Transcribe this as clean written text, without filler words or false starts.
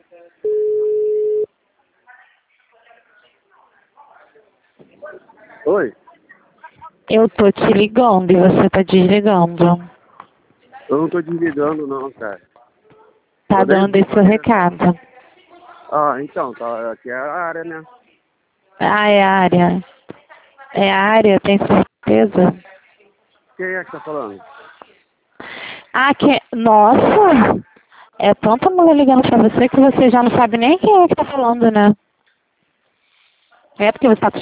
Oi? Eu tô te ligando e você tá desligando. Eu não tô desligando não, cara. Tá Tô nem dando esse seu recado. então, tá, aqui é a área, né? Ah, é a área. É a área, tem certeza? Quem é que tá falando? Ah, que... Nossa! É tanta mulher ligando pra você que você já não sabe nem quem é que tá falando, né? É porque você tá